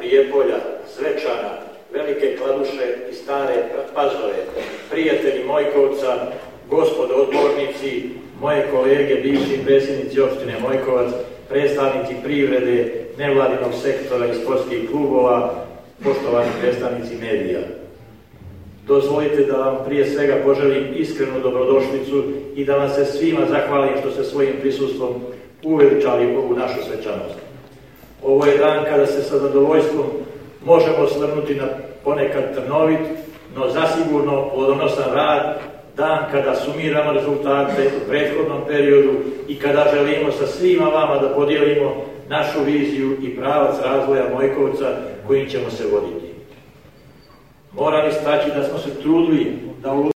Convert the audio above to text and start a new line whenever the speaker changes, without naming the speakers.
Prijepolja, Zvečana, Velike Kladuše i Stare Pazove, prijatelji Mojkovca, gospodo odbornici, moje kolege, bivši predsjednici opštine Mojkovac, predstavnici privrede, nevladinog sektora i sportskih klubova, poštovani predstavnici medija. Dozvolite da vam prije svega poželim iskrenu dobrodošlicu i da vam se svima zahvalim što ste svojim prisustvom uveličali ovu našu svečanost. Ovo je dan kada se sa zadovoljstvom možemo osvrnuti na ponekad trnovit, no zasigurno plodonosan rad, dan kada sumiramo rezultate u prethodnom periodu i kada želimo sa svima vama da podijelimo našu viziju i pravac razvoja Mojkovca kojim ćemo se voditi. Moram istaći da smo se trudili da